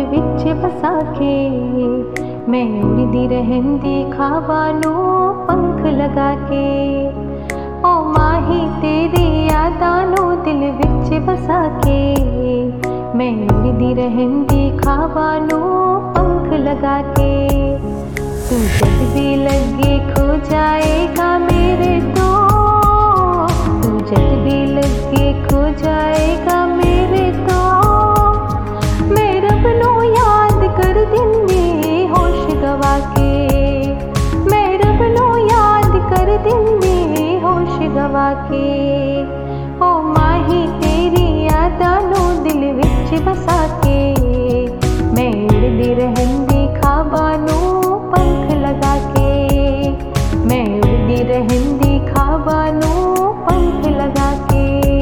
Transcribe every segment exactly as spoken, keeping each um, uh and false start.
विच बसा के। मैं उड़दी रहंदी खाबा नू पंख लगा के। ओ माही तेरी यादां नू दिल विच बसा के। मैं उड़दी रहंदी खाबा नू पंख लगा के। तू जब भी लगे खो जाएगा मेरे तो, तू जब भी लगे खो जाएगा मेरे तो। मैं रब नू याद कर दिन्नी होश गवा के। मैं रब नू याद कर दिन्नी होश गवा के। ओ माही तेरी यादां नू दिल विच बसा के। मैं उड़दी रहंदी खाबा नू पंख लगा के। मैं उड़दी रहंदी खाबा नू पंख लगा के।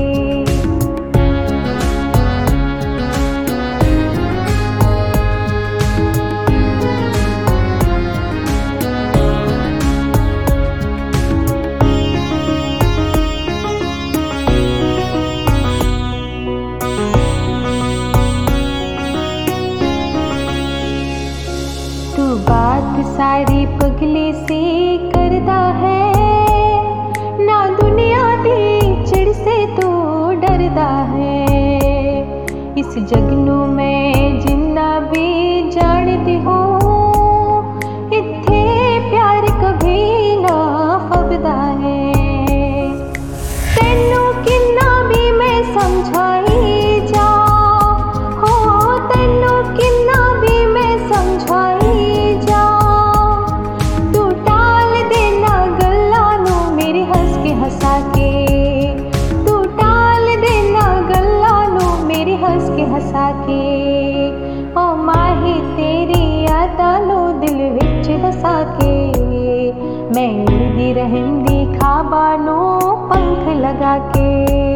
तू बात सारी पगले से करदा है, ना दुनिया दी चिड़ से तू डरदा है। इस जग नू मैं जिन्ना भी जानती हूँ, इत्थे प्यार कभी ना फबदा है। तेनू किन्ना भी मैं समझाई जा, हो तेनू किन्ना भी मैं समझाई। हंसा के तू टाल देना गल्ला नू मेरी हंस के हंसा के। ओ माही तेरी यादां नू दिल विच बसा के। मैं उड़दी रहंदी खाबा नू पंख लगा के।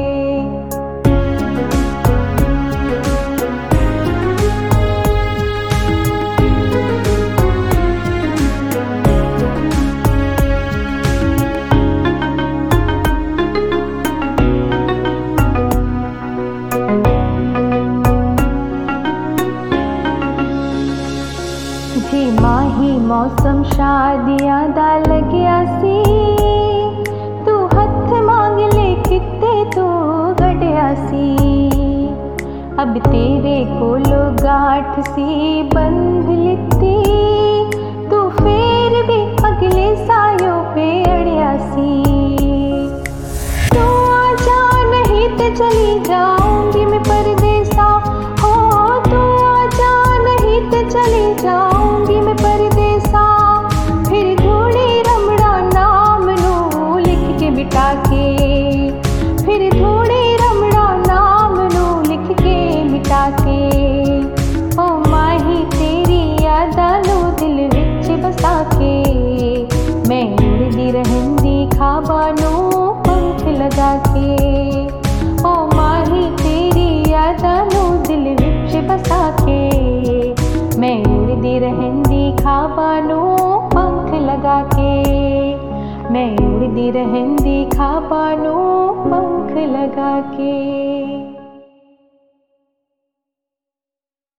जी माही मौसम शादियां दा लग्या सी, तू हथ मांग ले किते तू गढ़िया सी। अब तेरे कोलो गाठ सी बंध लिती, तू फिर भी अगले सायों पे अड़िया सी। तू आ जा नहीं ते चली जाऊंगी मैं परदेसा, हो तू आ जा नहीं ते चली जाऊंगी मैं परदेसा। फिर थोड़ी रमड़ा नाम नू लिख के मिटा के, फिर थोड़ी रमड़ा नाम नू लिख के मिटा के। ओ माही तेरी यादां नू दिल विच बसा के। मैं उड़दी रहंदी खाबा नू पंख लगा के। ओ माही तेरी यादां नू दिल विच बसा के। मैं उड़दी रहंदी खाबा नू पंख लगा के। मैं उड़दी रहंदी खाबा नू पंख लगा के।